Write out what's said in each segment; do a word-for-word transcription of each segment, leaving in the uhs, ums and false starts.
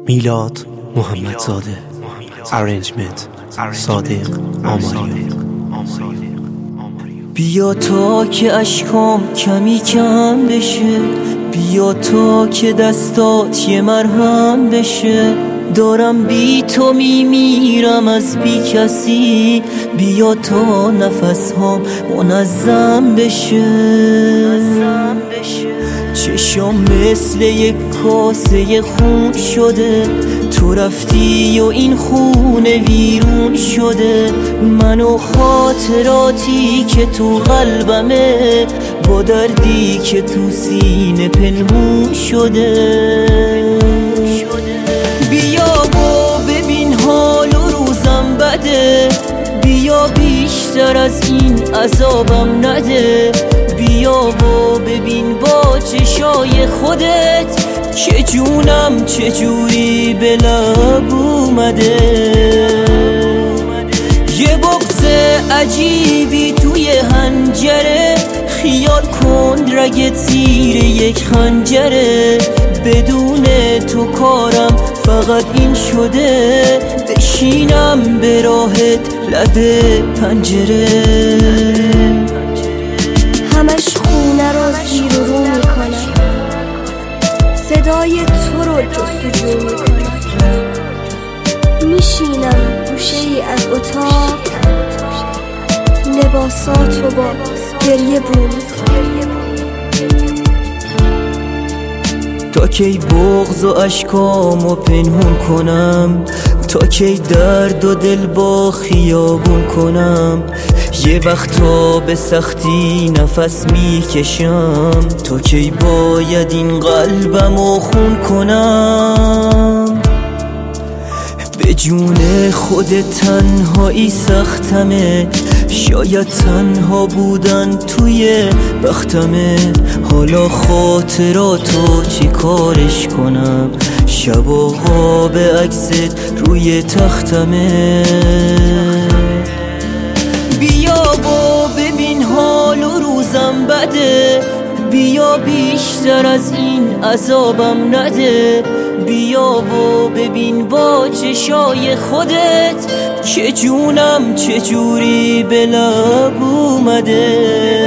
میلاد محمدزاده. ارنجمنت صادق آماریو. بیا تا که اشکام کمی کم بشه، بیا تا که دستات یه مرهم بشه. دارم بی تو میمیرم از بی کسی، بیا تا نفس هام منظم بشه. چشام مثل یک کاسه خون شده، تو رفتی و این خونه ویرون شده. من و خاطراتی که تو قلبمه، با دردی که تو سینه پنهون شده. بیا و ببین حال و روزم بده، بیا بیشتر از این عذابم نده. بیا و ببین با چشای خودت که جونم چجوری به لب اومده. یه بغض عجیبی توی حنجره، خیال کن رگت زیر یک خنجره. بدون تو کارم فقط این شده، بشینم به راحت لب پنجره. همش خونه رو زیر و رو میکنم، صدای تو رو جستجو میکنم. میشینم گوشه ای از اتاق، لباساتو با گریه بو میکنم. تا کی بغض و اشکامو پنهون کنم، تا کی درد و دل با خیابون کنم. یه وقتا به سختی نفس میکشم، تا کی باید این قلبمو خون کنم. به جون خودت تنهایی سختمه، شاید تنها بودن توی بختمه. حالا خاطراتو چی کارش کنم، شب و خواب عکست روی تختمه. بیا و ببین حال و روزم بده، بیا بیشتر از این عذابم نده. بیا و ببین با چشای خودت که جونم چجوری به لب اومده.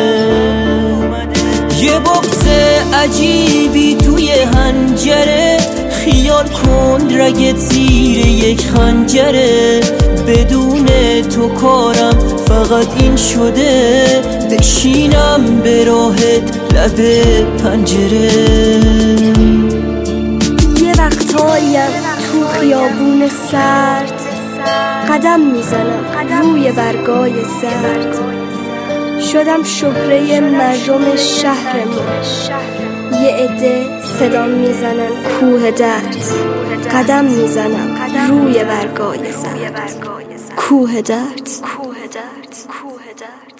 یه بغض عجیبی توی حنجره، خیال کن رگت زیر یک خنجره. بدون تو کارم فقط این شده، بشینم به راحت لب پنجره. یه وقتاییم تو خیابون سرد، قدم میزنم روی برگای زرد. شدم شهره مردم شهرمون، یه عده صدا میزنن کوه درد. قدم میزنم روی برگای زرد، کوه درد، کوه درد، کوه درد.